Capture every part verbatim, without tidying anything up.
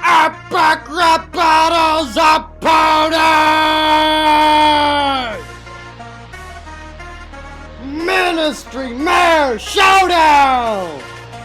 Epic Rap Battles opponent! Ministry Mayor Showdown!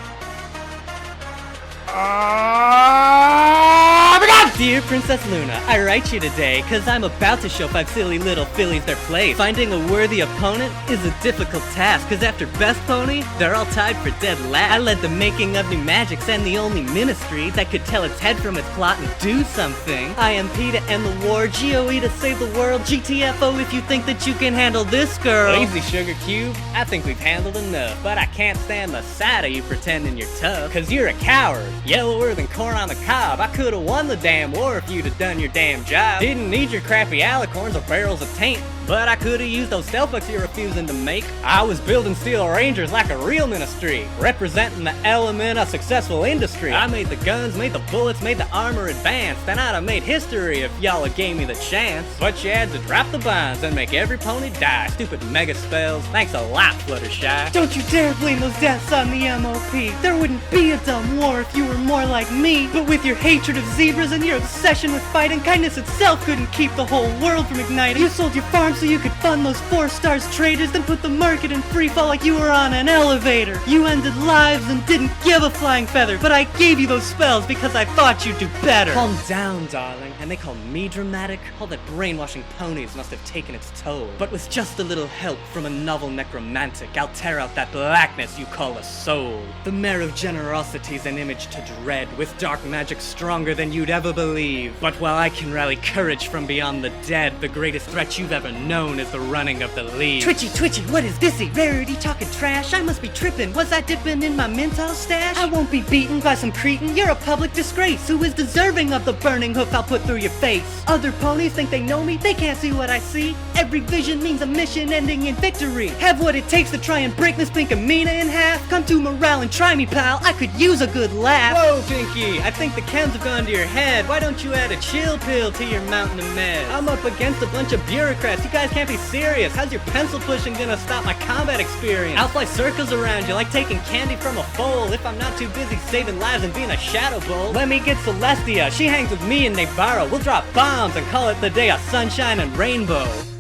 Uh, begin! Dear Princess Luna, I write you today cause I'm about to show five silly little fillies their place. Finding a worthy opponent is a difficult task, cause after Best Pony, they're all tied for dead last. I led the making of new magics and the only ministry that could tell its head from its plot and do something. I M P to end the war, G O E to save the world, G T F O if you think that you can handle this girl. Lazy Sugar Cube, I think we've handled enough, but I can't stand the sight of you pretending you're tough, cause you're a coward, yellower than corn on the cob. I could've won the damn war if you'd have done your damn job. Didn't need your crappy alicorns or barrels of taint, but I could've used those stealth bucks you're refusing to make. I was building Steel Rangers like a real ministry, representing the element of successful industry. I made the guns, made the bullets, made the armor advanced, and I'd have made history if y'all had gave me the chance. But you had to drop the bombs and make every pony die. Stupid mega spells, thanks a lot, Fluttershy. Don't you dare blame those deaths on the M O P. There wouldn't be a dumb war if you were more like me. But with your hatred of zebras and your obsession with fighting, kindness itself couldn't keep the whole world from igniting. You sold your farm so you could fund those four stars traders, then put the market in free fall like you were on an elevator. You ended lives and didn't give a flying feather, but I gave you those spells because I thought you'd do better. Calm down, darling. And they call me dramatic? All that brainwashing ponies must have taken its toll. But with just a little help from a novel necromantic, I'll tear out that blackness you call a soul. The mare of generosity's an image to dread, with dark magic stronger than you'd ever believe. But while I can rally courage from beyond the dead, the greatest threat you've ever known is the running of the leaves. Twitchy, twitchy, what is thisy? Rarity talking trash? I must be tripping. Was I dipping in my mental stash? I won't be beaten by some cretin. You're a public disgrace who is deserving of the burning hoof I'll put through your face. Other ponies think they know me, they can't see what I see. Every vision means a mission ending in victory. Have what it takes to try and break Miss Pinkamena in half. Come to morale and try me, pal. I could use a good laugh. Whoa, Pinky, I think the chems have gone to your head. Why don't you add a chill pill to your mountain of meds? I'm up against a bunch of bureaucrats. You guys can't be serious. How's your pencil pushing gonna stop my combat experience? I'll fly circles around you like taking candy from a foal if I'm not too busy saving lives and being a shadow bowl. Let me get Celestia. She hangs with me and Navarro. We'll drop bombs and call it the day of sunshine and rainbow.